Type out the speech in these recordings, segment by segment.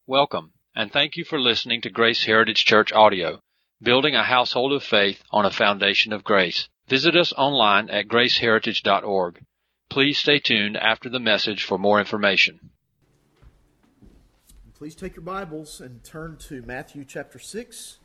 Welcome, and thank you for listening to Grace Heritage Church Audio, building a household of faith on a foundation of grace. Visit us online at graceheritage.org. Please stay tuned after the message for more information. Please take your Bibles and turn to Matthew chapter 6.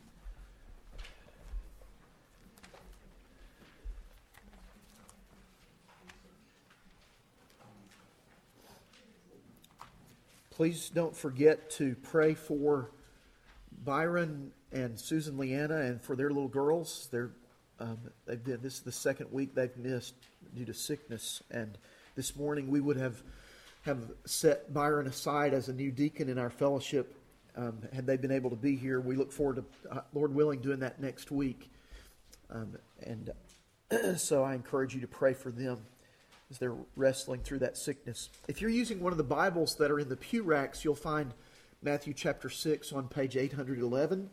Please don't forget to pray for Byron and Susan Leanna and for their little girls. This is the second week they've missed due to sickness. And this morning we would have set Byron aside as a new deacon in our fellowship had they been able to be here. We look forward to, Lord willing, doing that next week. So I encourage you to pray for them as they're wrestling through that sickness. If you're using one of the Bibles that are in the pew racks, you'll find Matthew chapter 6 on page 811.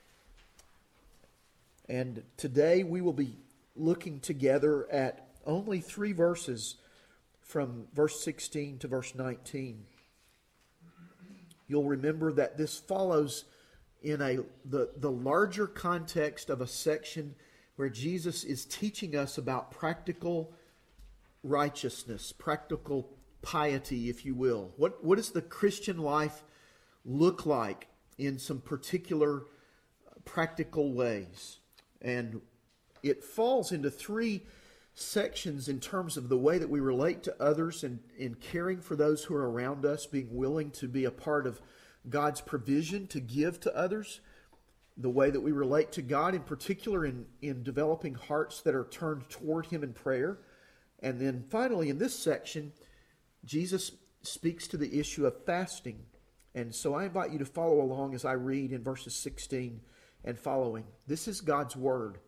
And today we will be looking together at only 3 verses from verse 16 to verse 19. You'll remember that this follows in the larger context of a section where Jesus is teaching us about practical righteousness, practical piety, if you will. What does the Christian life look like in some particular practical ways? And it falls into 3 sections in terms of the way that we relate to others and in caring for those who are around us, being willing to be a part of God's provision to give to others, the way that we relate to God, in particular in developing hearts that are turned toward Him in prayer. And then finally, in this section, Jesus speaks to the issue of fasting. And so I invite you to follow along as I read in verses 16 and following. This is God's Word.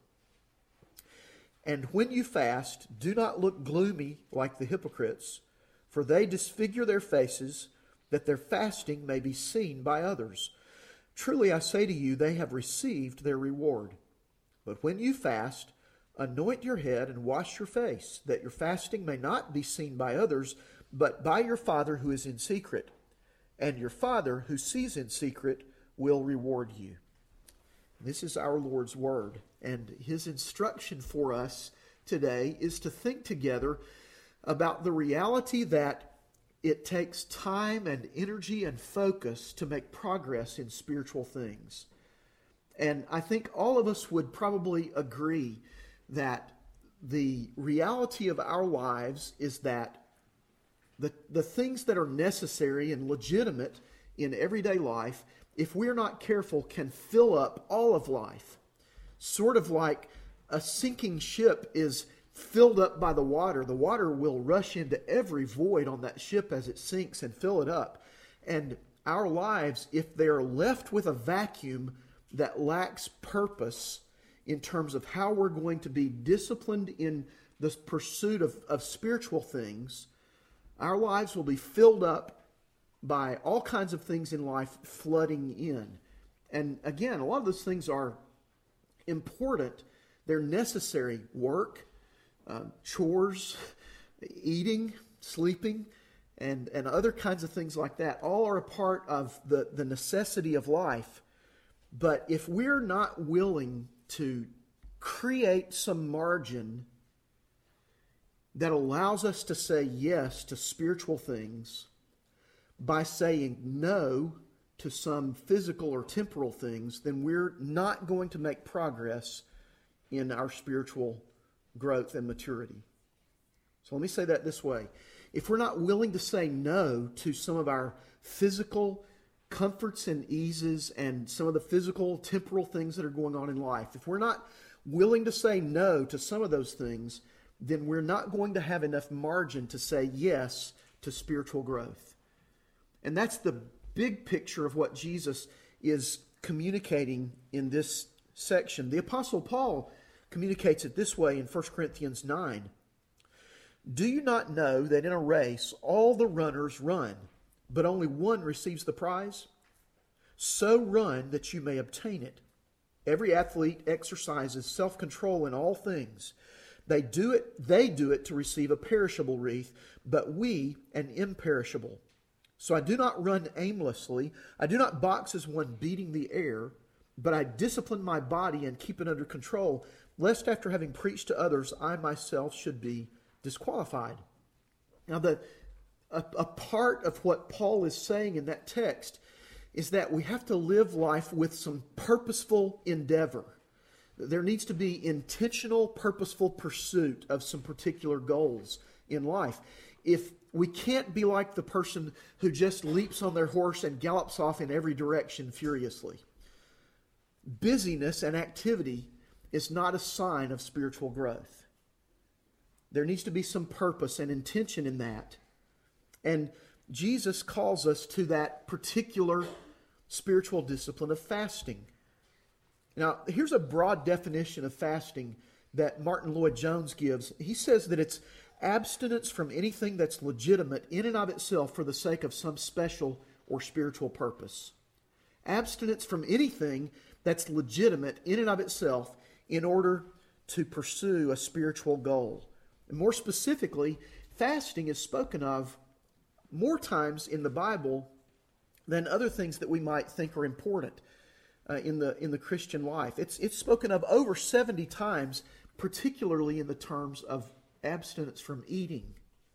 And when you fast, do not look gloomy like the hypocrites, for they disfigure their faces, that their fasting may be seen by others. Truly I say to you, they have received their reward. But when you fast, anoint your head and wash your face, that your fasting may not be seen by others, but by your Father who is in secret. And your Father who sees in secret will reward you. This is our Lord's Word, and His instruction for us today is to think together about the reality that it takes time and energy and focus to make progress in spiritual things. And I think all of us would probably agree that the reality of our lives is that the things that are necessary and legitimate in everyday life, if we're not careful, can fill up all of life. Sort of like a sinking ship is filled up by the water. The water will rush into every void on that ship as it sinks and fill it up. And our lives, if they're left with a vacuum that lacks purpose in terms of how we're going to be disciplined in the pursuit of spiritual things, our lives will be filled up by all kinds of things in life flooding in. And again, a lot of those things are important. They're necessary. Work, chores, eating, sleeping, and other kinds of things like that. All are a part of the necessity of life. But if we're not willing to create some margin that allows us to say yes to spiritual things by saying no to some physical or temporal things, then we're not going to make progress in our spiritual growth and maturity. So let me say that this way. If we're not willing to say no to some of our physical comforts and eases and some of the physical temporal things that are going on in life, if we're not willing to say no to some of those things, then we're not going to have enough margin to say yes to spiritual growth. And that's the big picture of what Jesus is communicating in this section. The Apostle Paul communicates it this way in 1 Corinthians 9. Do you not know that in a race all the runners run, but only one receives the prize? So run that you may obtain it. Every athlete exercises self-control in all things. They do it to receive a perishable wreath, but we an imperishable. So I do not run aimlessly. I do not box as one beating the air, but I discipline my body and keep it under control, lest after having preached to others, I myself should be disqualified. Now, a part of what Paul is saying in that text is that we have to live life with some purposeful endeavor. There needs to be intentional, purposeful pursuit of some particular goals in life. If we can't be like the person who just leaps on their horse and gallops off in every direction furiously. Busyness and activity is not a sign of spiritual growth. There needs to be some purpose and intention in that. And Jesus calls us to that particular spiritual discipline of fasting. Now, here's a broad definition of fasting that Martin Lloyd-Jones gives. He says that it's abstinence from anything that's legitimate in and of itself for the sake of some special or spiritual purpose. Abstinence from anything that's legitimate in and of itself in order to pursue a spiritual goal. And more specifically, fasting is spoken of more times in the Bible than other things that we might think are important in the Christian life. It's spoken of over 70 times, particularly in the terms of abstinence from eating.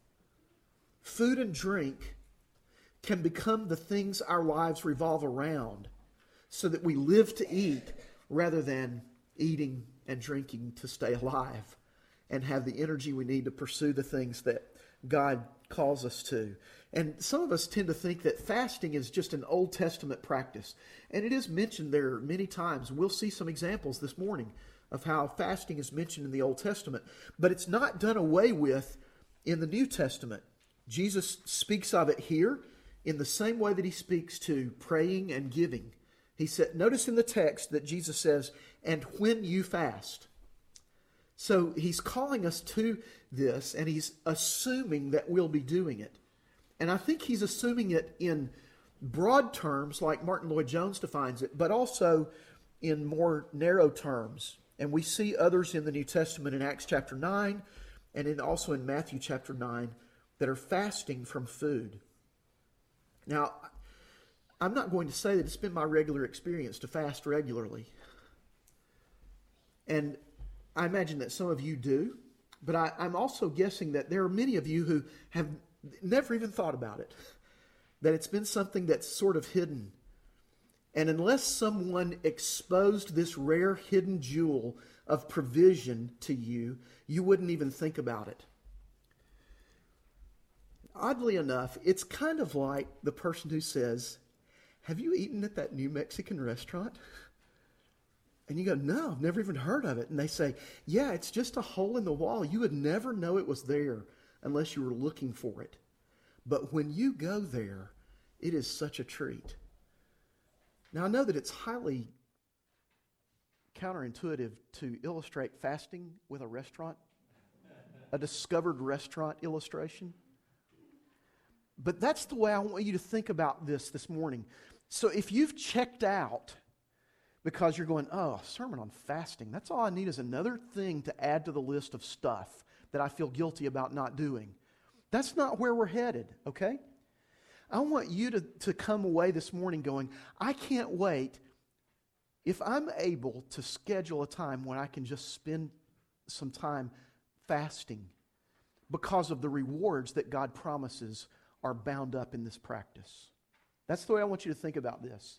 Food and drink can become the things our lives revolve around so that we live to eat rather than eating and drinking to stay alive and have the energy we need to pursue the things that God calls us to. And some of us tend to think that fasting is just an Old Testament practice. And it is mentioned there many times. We'll see some examples this morning of how fasting is mentioned in the Old Testament. But it's not done away with in the New Testament. Jesus speaks of it here in the same way that he speaks to praying and giving. He said, notice in the text that Jesus says, and when you fast. So he's calling us to this, and he's assuming that we'll be doing it. And I think he's assuming it in broad terms, like Martin Lloyd-Jones defines it, but also in more narrow terms. And we see others in the New Testament in Acts chapter 9 and also in Matthew chapter 9 that are fasting from food. Now, I'm not going to say that it's been my regular experience to fast regularly. And I imagine that some of you do, but I'm also guessing that there are many of you who have never even thought about it, that it's been something that's sort of hidden. And unless someone exposed this rare hidden jewel of provision to you, you wouldn't even think about it. Oddly enough, it's kind of like the person who says, have you eaten at that new Mexican restaurant? And you go, no, I've never even heard of it. And they say, yeah, it's just a hole in the wall. You would never know it was there unless you were looking for it. But when you go there, it is such a treat. Now, I know that it's highly counterintuitive to illustrate fasting with a restaurant, a discovered restaurant illustration. But that's the way I want you to think about this morning. So if you've checked out because you're going, oh, a sermon on fasting, that's all I need is another thing to add to the list of stuff that I feel guilty about not doing. That's not where we're headed, okay? I want you to come away this morning going, I can't wait if I'm able to schedule a time when I can just spend some time fasting because of the rewards that God promises are bound up in this practice. That's the way I want you to think about this.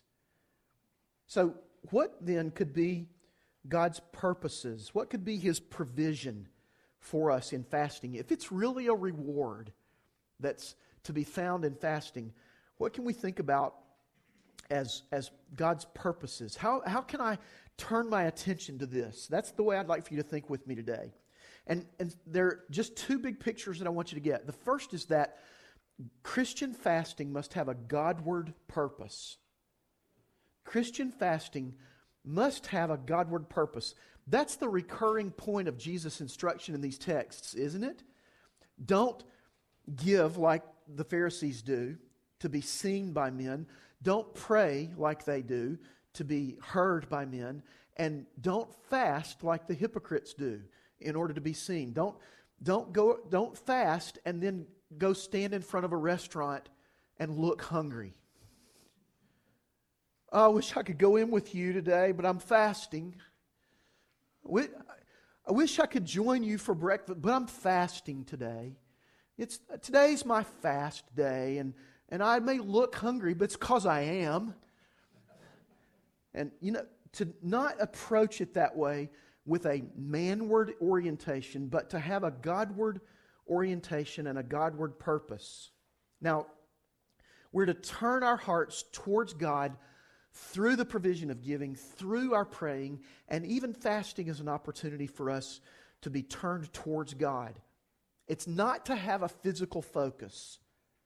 So what then could be God's purposes? What could be His provision for us in fasting? If it's really a reward that's to be found in fasting, what can we think about as God's purposes? How can I turn my attention to this? That's the way I'd like for you to think with me today. And there are just two big pictures that I want you to get. The first is that Christian fasting must have a Godward purpose. Christian fasting must have a Godward purpose. That's the recurring point of Jesus' instruction in these texts, isn't it? Don't give like the Pharisees do to be seen by men. Don't pray like they do to be heard by men. And don't fast like the hypocrites do in order to be seen. Don't fast and then go stand in front of a restaurant and look hungry. Oh, I wish I could go in with you today, but I'm fasting. I wish I could join you for breakfast, but I'm fasting today. Today's my fast day, and I may look hungry, but it's because I am. And, to not approach it that way with a manward orientation, but to have a Godward orientation and a Godward purpose. Now, we're to turn our hearts towards God through the provision of giving, through our praying, and even fasting is an opportunity for us to be turned towards God. It's not to have a physical focus.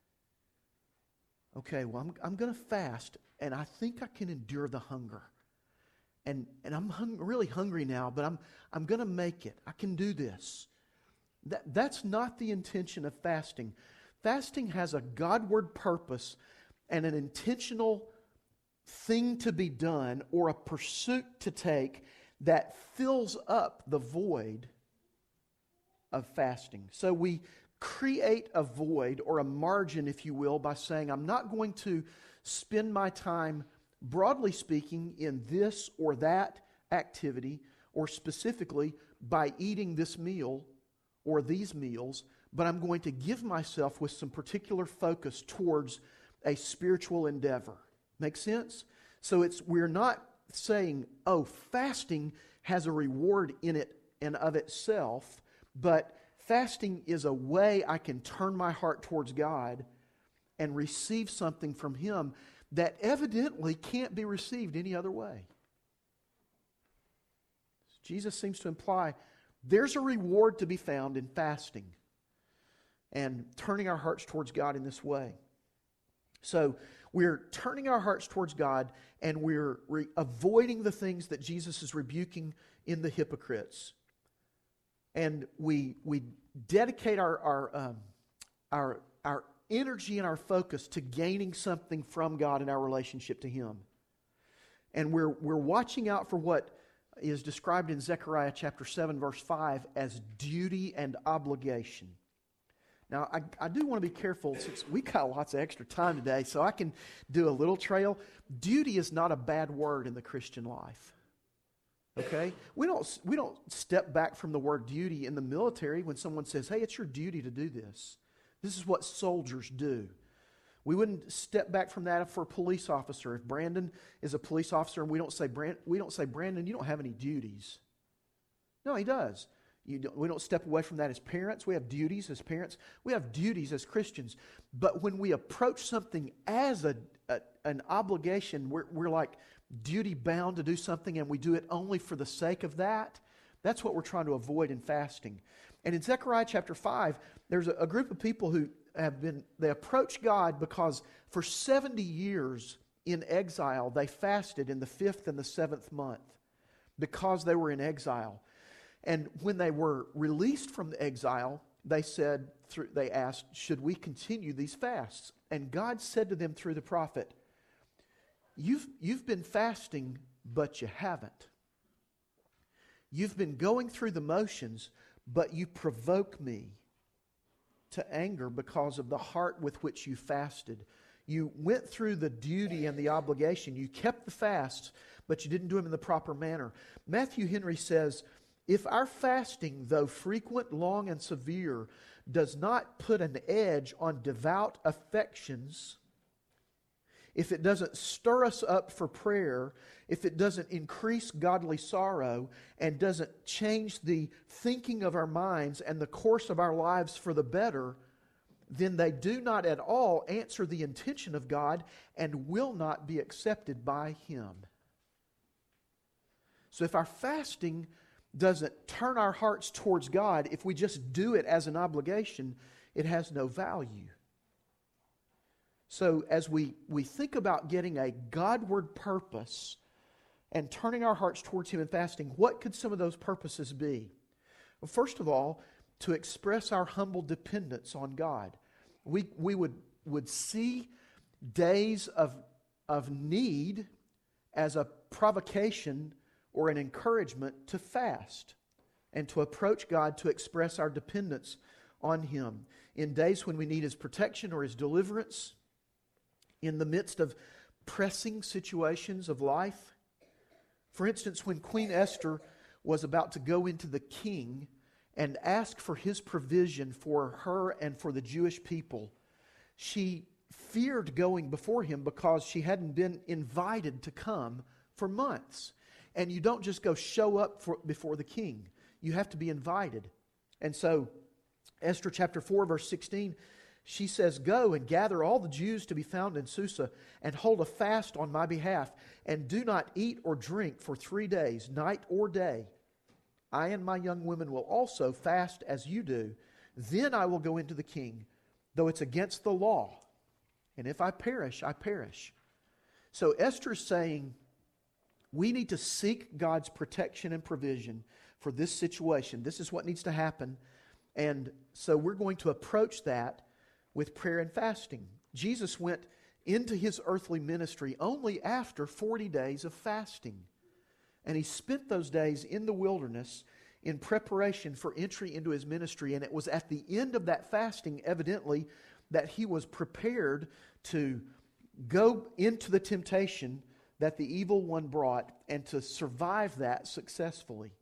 Okay, well, I'm going to fast, and I think I can endure the hunger. And I'm really hungry now, but I'm going to make it. I can do this. That's not the intention of fasting. Fasting has a Godward purpose and an intentional thing to be done or a pursuit to take that fills up the void of fasting. So we create a void or a margin, if you will, by saying, I'm not going to spend my time, broadly speaking, in this or that activity, or specifically by eating this meal or these meals, but I'm going to give myself with some particular focus towards a spiritual endeavor. Make sense? So we're not saying, oh, fasting has a reward in it and of itself, but fasting is a way I can turn my heart towards God and receive something from Him that evidently can't be received any other way. Jesus seems to imply there's a reward to be found in fasting and turning our hearts towards God in this way. So we're turning our hearts towards God, and we're avoiding the things that Jesus is rebuking in the hypocrites. And we dedicate our energy and our focus to gaining something from God in our relationship to Him. And we're watching out for what is described in Zechariah chapter 7, verse 5 as duty and obligation. Now, I do want to be careful since we've got lots of extra time today, so I can do a little trail. Duty is not a bad word in the Christian life. Okay? We don't step back from the word duty in the military when someone says, hey, it's your duty to do this. This is what soldiers do. We wouldn't step back from that for a police officer. If Brandon is a police officer and we don't say, Brandon, you don't have any duties. No, he does. We don't step away from that as parents. We have duties as parents. We have duties as Christians. But when we approach something as an obligation, we're like duty bound to do something and we do it only for the sake of that. That's what we're trying to avoid in fasting. And in Zechariah chapter 5, there's a group of people who they approach God because for 70 years in exile, they fasted in the 5th and the 7th month because they were in exile. And when they were released from the exile, they asked, should we continue these fasts? And God said to them through the prophet, you've been fasting, but you haven't. You've been going through the motions, but you provoke me to anger because of the heart with which you fasted. You went through the duty and the obligation. You kept the fasts, but you didn't do them in the proper manner. Matthew Henry says, if our fasting, though frequent, long, and severe, does not put an edge on devout affections, if it doesn't stir us up for prayer, if it doesn't increase godly sorrow, and doesn't change the thinking of our minds and the course of our lives for the better, then they do not at all answer the intention of God and will not be accepted by Him. So if our fasting doesn't turn our hearts towards God, if we just do it as an obligation, it has no value. So as we think about getting a Godward purpose and turning our hearts towards Him in fasting, what could some of those purposes be? Well, first of all, to express our humble dependence on God. We would see days of need as a provocation or an encouragement to fast and to approach God to express our dependence on Him. In days when we need His protection or His deliverance, in the midst of pressing situations of life. For instance, when Queen Esther was about to go into the king and ask for his provision for her and for the Jewish people, she feared going before him because she hadn't been invited to come for months. And you don't just go show up before the king. You have to be invited. And so, Esther chapter 4, verse 16, she says, "Go and gather all the Jews to be found in Susa, and hold a fast on my behalf, and do not eat or drink for 3 days, night or day. I and my young women will also fast as you do. Then I will go into the king, though it's against the law. And if I perish, I perish." So Esther's saying, we need to seek God's protection and provision for this situation. This is what needs to happen. And so we're going to approach that with prayer and fasting. Jesus went into his earthly ministry only after 40 days of fasting. And he spent those days in the wilderness in preparation for entry into his ministry. And it was at the end of that fasting, evidently, that he was prepared to go into the temptation that the evil one brought and to survive that successfully.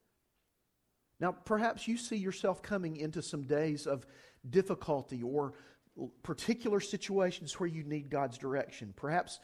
Now, perhaps you see yourself coming into some days of difficulty or particular situations where you need God's direction. Perhaps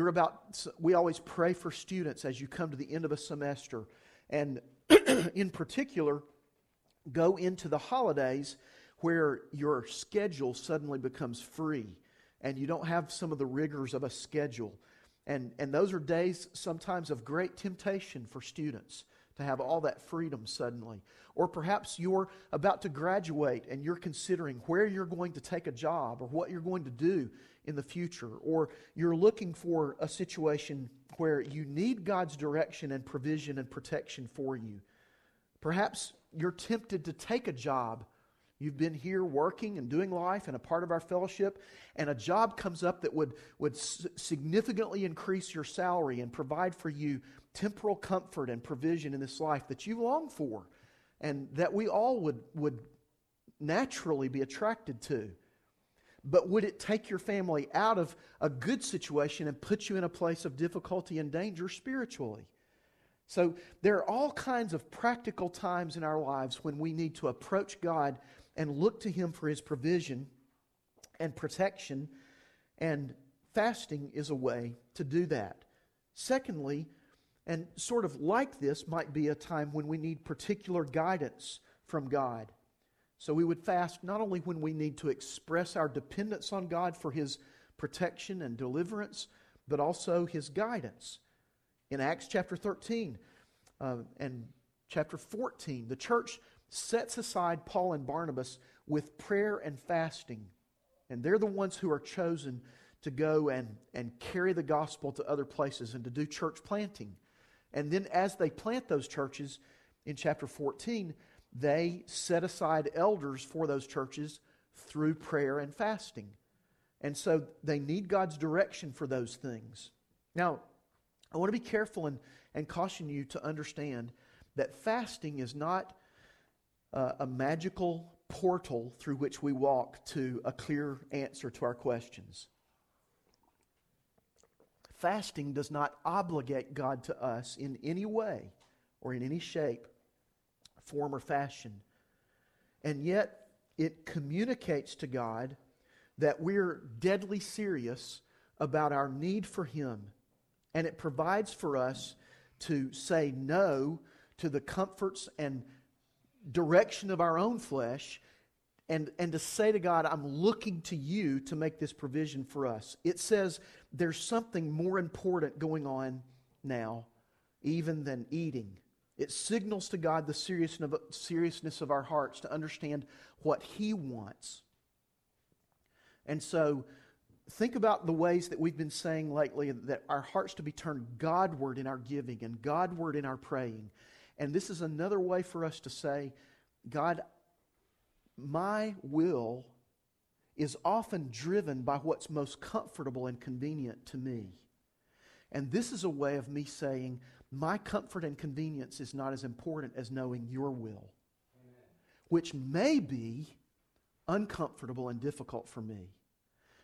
we always pray for students as you come to the end of a semester, and in particular, go into the holidays where your schedule suddenly becomes free and you don't have some of the rigors of a schedule. And those are days sometimes of great temptation for students to have all that freedom suddenly. Or perhaps you're about to graduate and you're considering where you're going to take a job or what you're going to do in the future. Or you're looking for a situation where you need God's direction and provision and protection for you. Perhaps you're tempted to take a job. You've been here working and doing life and a part of our fellowship, and a job comes up that would significantly increase your salary and provide for you temporal comfort and provision in this life that you long for and that we all would naturally be attracted to. But would it take your family out of a good situation and put you in a place of difficulty and danger spiritually? So there are all kinds of practical times in our lives when we need to approach God and look to Him for His provision and protection, and fasting is a way to do that. Secondly, and sort of like this, might be a time when we need particular guidance from God. So we would fast not only when we need to express our dependence on God for His protection and deliverance, but also His guidance. In Acts chapter 13 and chapter 14, the church sets aside Paul and Barnabas with prayer and fasting. And they're the ones who are chosen to go and carry the gospel to other places and to do church planting. And then as they plant those churches, in chapter 14, they set aside elders for those churches through prayer and fasting. And so they need God's direction for those things. Now, I want to be careful and caution you to understand that fasting is not a magical portal through which we walk to a clear answer to our questions. Fasting does not obligate God to us in any way or in any shape, form, or fashion. And yet, it communicates to God that we're deadly serious about our need for Him. And it provides for us to say no to the comforts and direction of our own flesh and to say to God, I'm looking to you to make this provision for us. It says there's something more important going on now, even than eating. It signals to God the seriousness of our hearts to understand what He wants. And so, think about the ways that we've been saying lately that our hearts to be turned Godward in our giving and Godward in our praying. And this is another way for us to say, God, my will is often driven by what's most comfortable and convenient to me. And this is a way of me saying, my comfort and convenience is not as important as knowing your will, which may be uncomfortable and difficult for me.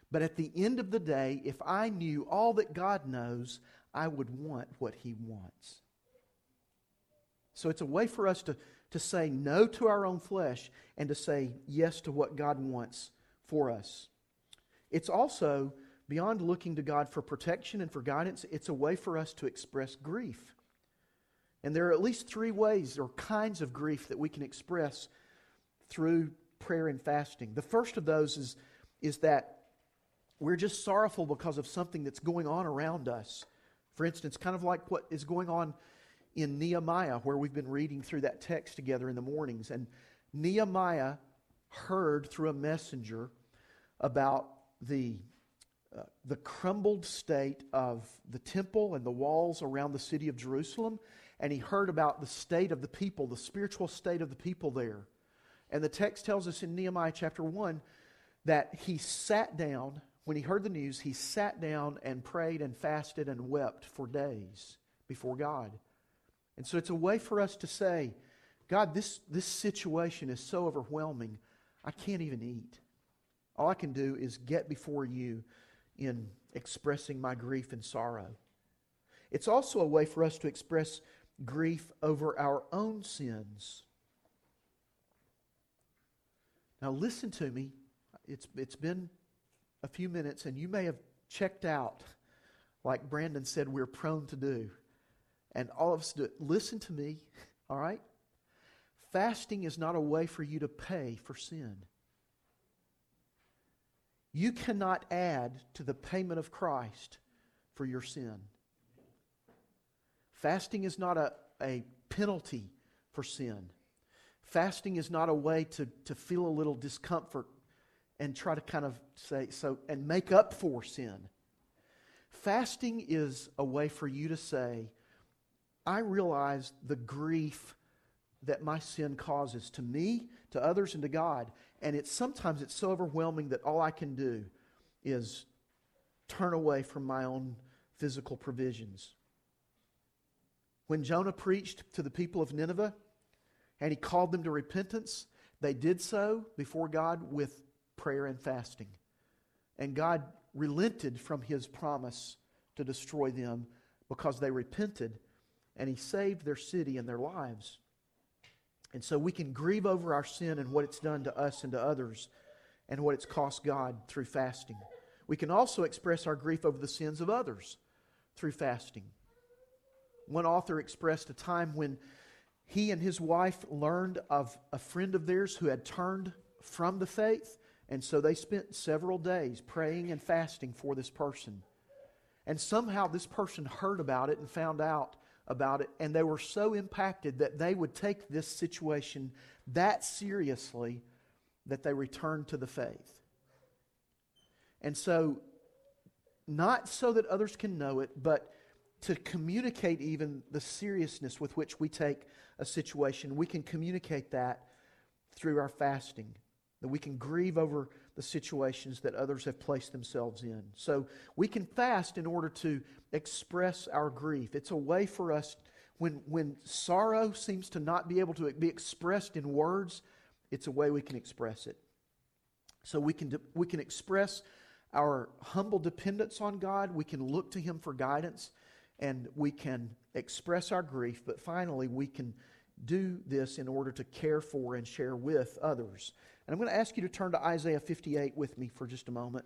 But at the end of the day, if I knew all that God knows, I would want what He wants. So it's a way for us to say no to our own flesh and to say yes to what God wants for us. It's also, beyond looking to God for protection and for guidance, it's a way for us to express grief. And there are at least 3 ways or kinds of grief that we can express through prayer and fasting. The first of those is that we're just sorrowful because of something that's going on around us. For instance, kind of like what is going on in Nehemiah, where we've been reading through that text together in the mornings. And Nehemiah heard through a messenger about the crumbled state of the temple and the walls around the city of Jerusalem. And he heard about the state of the people, the spiritual state of the people there. And the text tells us in Nehemiah chapter 1 that he sat down, when he heard the news, he sat down and prayed and fasted and wept for days before God. And so it's a way for us to say, God, this situation is so overwhelming, I can't even eat. All I can do is get before you in expressing my grief and sorrow. It's also a way for us to express grief over our own sins. Now listen to me. It's been a few minutes and you may have checked out, like Brandon said we're prone to do. And all of us do it. Listen to me, all right? Fasting is not a way for you to pay for sin. You cannot add to the payment of Christ for your sin. Fasting is not a penalty for sin. Fasting is not a way to feel a little discomfort and try to kind of say so and make up for sin. Fasting is a way for you to say, I realize the grief that my sin causes to me, to others, and to God. And sometimes it's so overwhelming that all I can do is turn away from my own physical provisions. When Jonah preached to the people of Nineveh and he called them to repentance, they did so before God with prayer and fasting. And God relented from His promise to destroy them because they repented, and He saved their city and their lives. And so we can grieve over our sin and what it's done to us and to others and what it's cost God through fasting. We can also express our grief over the sins of others through fasting. One author expressed a time when he and his wife learned of a friend of theirs who had turned from the faith, and so they spent several days praying and fasting for this person. And somehow this person heard about it and found out about it, and they were so impacted that they would take this situation that seriously that they returned to the faith. And so, not so that others can know it, but to communicate even the seriousness with which we take a situation, we can communicate that through our fasting. That we can grieve over the situations that others have placed themselves in. So we can fast in order to express our grief. It's a way for us, when sorrow seems to not be able to be expressed in words, it's a way we can express it. So we can express our humble dependence on God. We can look to Him for guidance, and we can express our grief. But finally, we can do this in order to care for and share with others. And I'm going to ask you to turn to Isaiah 58 with me for just a moment.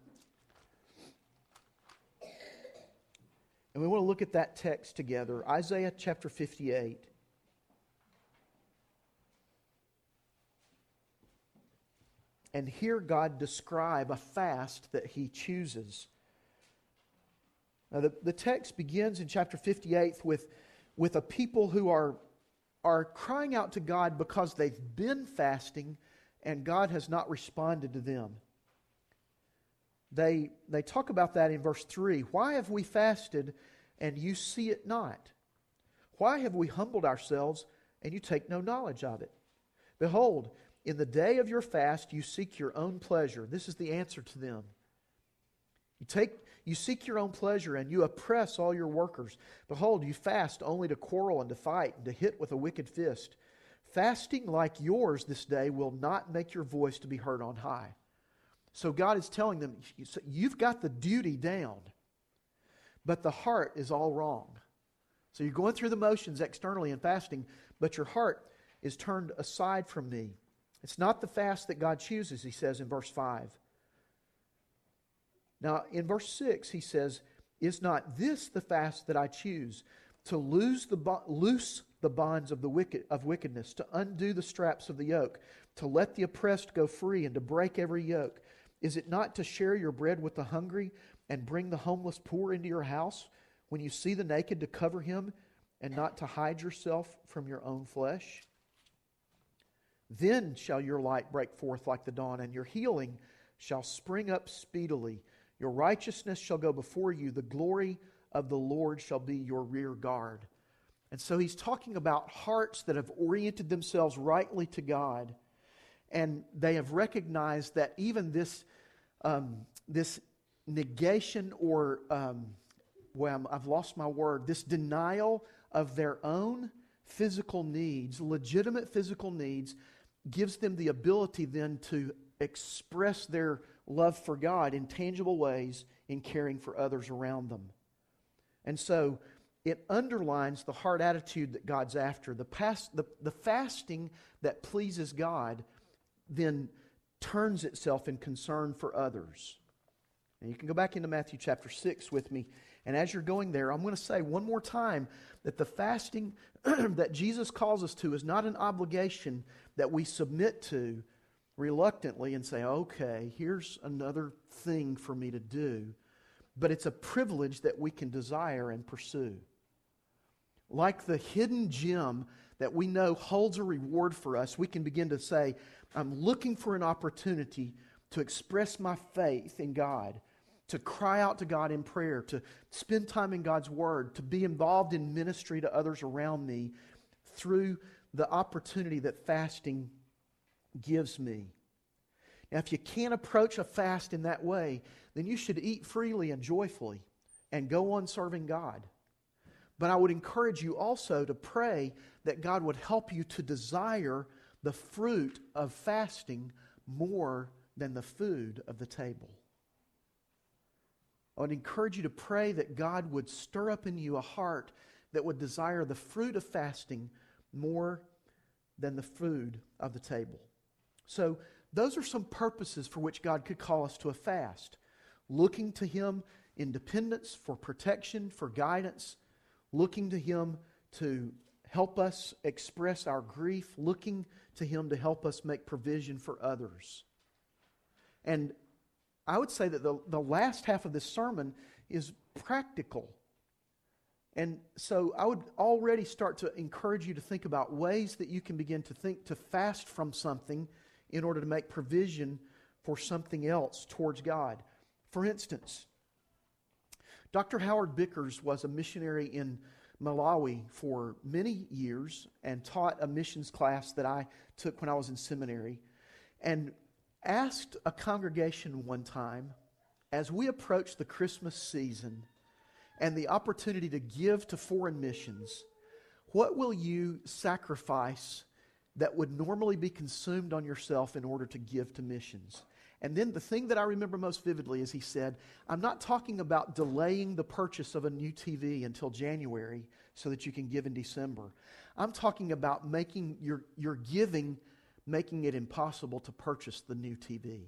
And we want to look at that text together. Isaiah chapter 58. And hear God describe a fast that He chooses. Now the text begins in chapter 58 with a people who are crying out to God because they've been fasting and God has not responded to them. They talk about that in verse 3. Why have we fasted and you see it not? Why have we humbled ourselves and you take no knowledge of it? Behold, in the day of your fast you seek your own pleasure. This is the answer to them. You seek your own pleasure and you oppress all your workers. Behold, you fast only to quarrel and to fight and to hit with a wicked fist. Fasting like yours this day will not make your voice to be heard on high. So God is telling them, you've got the duty down, but the heart is all wrong. So you're going through the motions externally in fasting, but your heart is turned aside from me. It's not the fast that God chooses, he says in verse 5. Now, in verse 6, he says, is not this the fast that I choose? To loose the bonds of wickedness, to undo the straps of the yoke, to let the oppressed go free, and to break every yoke. Is it not to share your bread with the hungry, and bring the homeless poor into your house? When you see the naked, to cover him, and not to hide yourself from your own flesh? Then shall your light break forth like the dawn, and your healing shall spring up speedily. Your righteousness shall go before you. The glory of the Lord shall be your rear guard. And so he's talking about hearts that have oriented themselves rightly to God, and they have recognized that even this negation or I've lost my word, this denial of their own physical needs, legitimate physical needs, gives them the ability then to express their love for God in tangible ways in caring for others around them. And so it underlines the heart attitude that God's after. The fasting that pleases God then turns itself in concern for others. And you can go back into Matthew chapter 6 with me. And as you're going there, I'm going to say one more time that the fasting that Jesus calls us to is not an obligation that we submit to reluctantly and say, okay, here's another thing for me to do. But it's a privilege that we can desire and pursue. Like the hidden gem that we know holds a reward for us, we can begin to say, I'm looking for an opportunity to express my faith in God, to cry out to God in prayer, to spend time in God's Word, to be involved in ministry to others around me through the opportunity that fasting gives me. Now, if you can't approach a fast in that way, then you should eat freely and joyfully and go on serving God. But I would encourage you also to pray that God would help you to desire the fruit of fasting more than the food of the table. I would encourage you to pray that God would stir up in you a heart that would desire the fruit of fasting more than the food of the table. So those are some purposes for which God could call us to a fast. Looking to Him in dependence, for protection, for guidance. Looking to Him to help us express our grief. Looking to Him to help us make provision for others. And I would say that the last half of this sermon is practical. And so I would already start to encourage you to think about ways that you can begin to think to fast from something in order to make provision for something else towards God. For instance, Dr. Howard Bickers was a missionary in Malawi for many years and taught a missions class that I took when I was in seminary, and asked a congregation one time, as we approach the Christmas season and the opportunity to give to foreign missions, what will you sacrifice that would normally be consumed on yourself in order to give to missions? And then the thing that I remember most vividly is he said, I'm not talking about delaying the purchase of a new TV until January so that you can give in December. I'm talking about making your giving, making it impossible to purchase the new TV.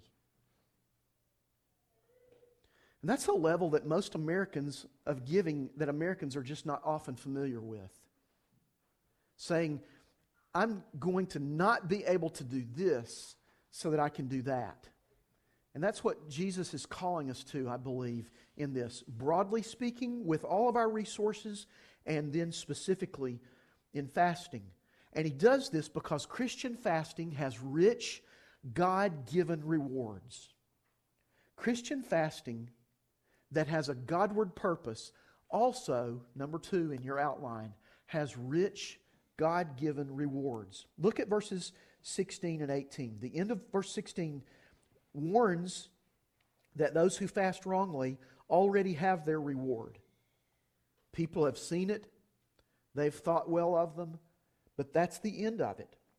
And that's a level that most Americans of giving, that Americans are just not often familiar with. Saying, I'm going to not be able to do this so that I can do that. And that's what Jesus is calling us to, I believe, in this. Broadly speaking, with all of our resources, and then specifically in fasting. And He does this because Christian fasting has rich, God-given rewards. Christian fasting that has a Godward purpose also, number 2 in your outline, has rich, God-given rewards. Look at verses 16 and 18. The end of verse 16 warns that those who fast wrongly already have their reward. People have seen it. They've thought well of them. But that's the end of it.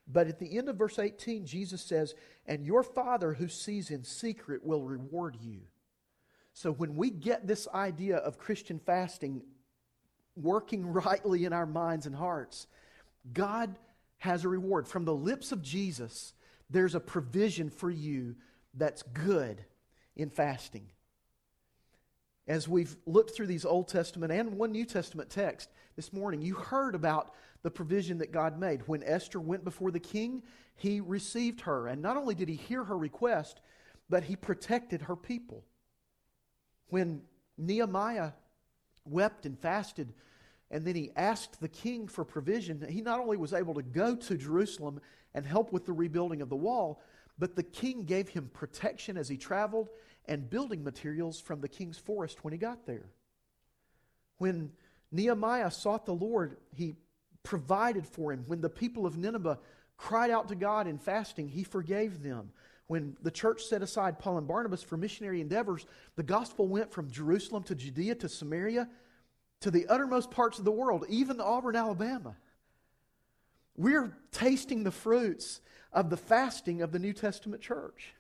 But at the end of verse 18, Jesus says, "And your Father who sees in secret will reward you." So when we get this idea of Christian fasting working rightly in our minds and hearts, God has a reward. From the lips of Jesus, there's a provision for you that's good in fasting. As we've looked through these Old Testament and one New Testament text this morning, you heard about the provision that God made. When Esther went before the king, he received her. And not only did he hear her request, but he protected her people. When Nehemiah wept and fasted, and then he asked the king for provision, he not only was able to go to Jerusalem and help with the rebuilding of the wall, but the king gave him protection as he traveled and building materials from the king's forest when he got there. When Nehemiah sought the Lord, he provided for him. When the people of Nineveh cried out to God in fasting, he forgave them. When the church set aside Paul and Barnabas for missionary endeavors, the gospel went from Jerusalem to Judea to Samaria to the uttermost parts of the world, even Auburn, Alabama. We're tasting the fruits of the fasting of the New Testament church.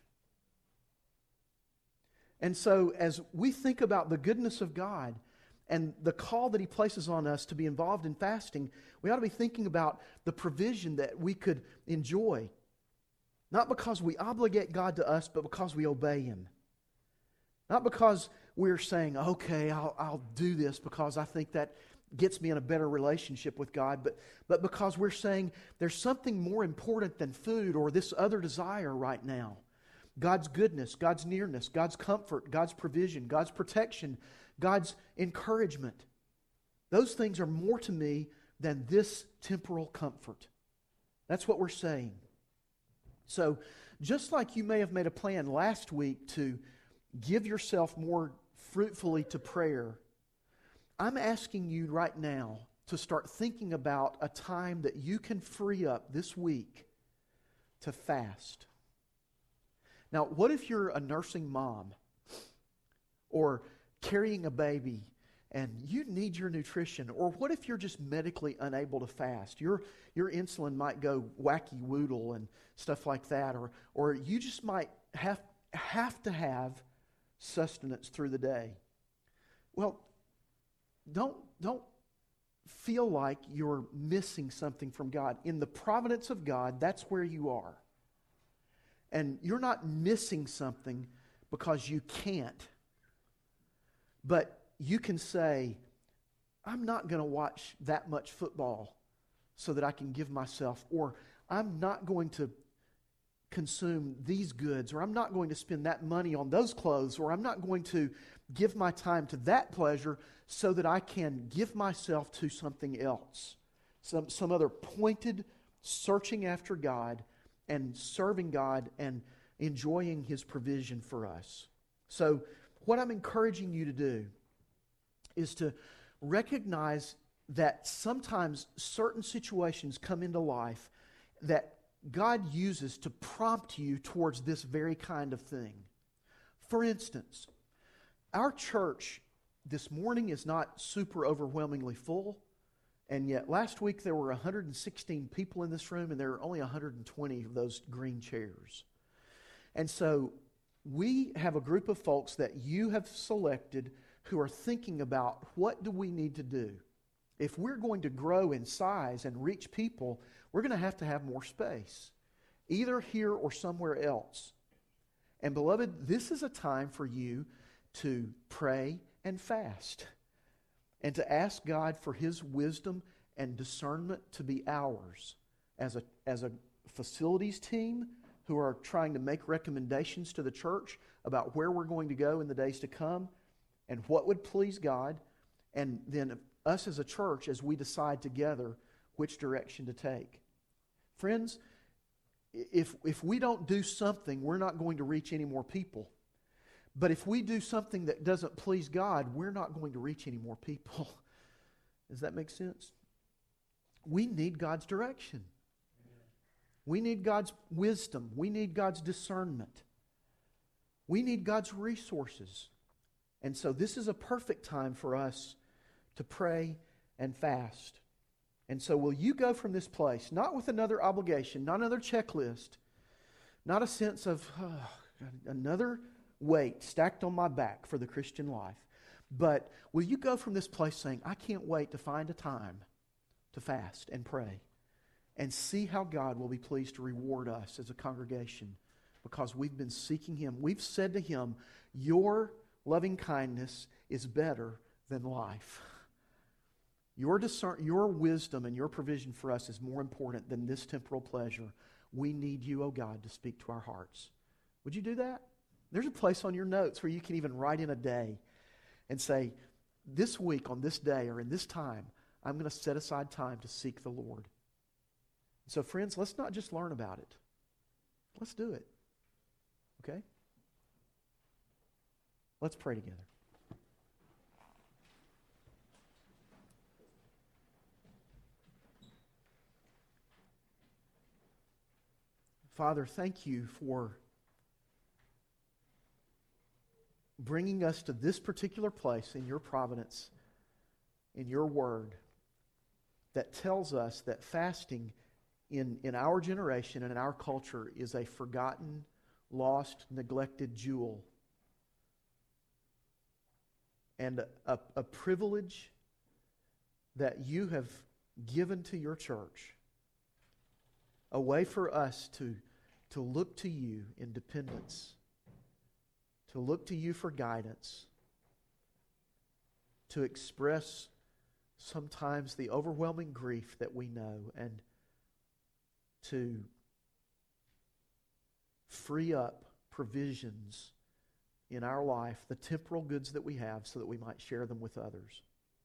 And so as we think about the goodness of God and the call that He places on us to be involved in fasting, we ought to be thinking about the provision that we could enjoy. Not because we obligate God to us, but because we obey Him. Not because we're saying, okay, I'll do this because I think that gets me in a better relationship with God, but because we're saying there's something more important than food or this other desire right now. God's goodness, God's nearness, God's comfort, God's provision, God's protection, God's encouragement. Those things are more to me than this temporal comfort. That's what we're saying. So, just like you may have made a plan last week to give yourself more fruitfully to prayer, I'm asking you right now to start thinking about a time that you can free up this week to fast. Now, what if you're a nursing mom or carrying a baby and you need your nutrition? Or what if you're just medically unable to fast? Your insulin might go wacky woodle and stuff like that. Or you just might have to have sustenance through the day. Well, don't feel like you're missing something from God. In the providence of God, that's where you are. And you're not missing something because you can't. But you can say, I'm not going to watch that much football so that I can give myself, or I'm not going to consume these goods, or I'm not going to spend that money on those clothes, or I'm not going to give my time to that pleasure so that I can give myself to something else. Some other pointed searching after God and serving God and enjoying His provision for us. So what I'm encouraging you to do is to recognize that sometimes certain situations come into life that God uses to prompt you towards this very kind of thing. For instance, our church this morning is not super overwhelmingly full, and yet last week there were 116 people in this room, and there are only 120 of those green chairs. And so we have a group of folks that you have selected who are thinking about what do we need to do. If we're going to grow in size and reach people, we're going to have more space, either here or somewhere else. And beloved, this is a time for you to pray and fast and to ask God for His wisdom and discernment to be ours as a facilities team who are trying to make recommendations to the church about where we're going to go in the days to come and what would please God, and then us as a church as we decide together which direction to take. Friends, if we don't do something, we're not going to reach any more people. But if we do something that doesn't please God, we're not going to reach any more people. Does that make sense? We need God's direction. We need God's wisdom. We need God's discernment. We need God's resources. And so this is a perfect time for us to pray and fast. And so will you go from this place, not with another obligation, not another checklist, not a sense of another weight stacked on my back for the Christian life, but will you go from this place saying, I can't wait to find a time to fast and pray and see how God will be pleased to reward us as a congregation because we've been seeking Him. We've said to Him, your loving kindness is better than life. Your wisdom and your provision for us is more important than this temporal pleasure. We need you, O God, to speak to our hearts. Would you do that? There's a place on your notes where you can even write in a day and say, this week on this day or in this time, I'm going to set aside time to seek the Lord. So friends, let's not just learn about it. Let's do it. Okay? Let's pray together. Father, thank you for bringing us to this particular place in your providence, in your word, that tells us that fasting in our generation and in our culture is a forgotten, lost, neglected jewel. And a privilege that you have given to your church. A way for us to look to you in dependence, to look to you for guidance, to express sometimes the overwhelming grief that we know, and to free up provisions in our life, the temporal goods that we have, so that we might share them with others.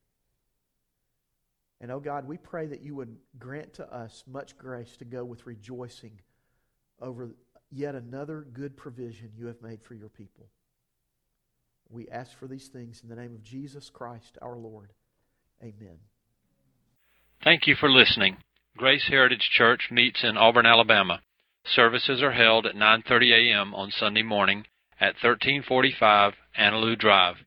And, oh God, we pray that you would grant to us much grace to go with rejoicing over yet another good provision you have made for your people. We ask for these things in the name of Jesus Christ, our Lord. Amen. Thank you for listening. Grace Heritage Church meets in Auburn, Alabama. Services are held at 9:30 a.m. on Sunday morning at 1345 Annaloo Drive.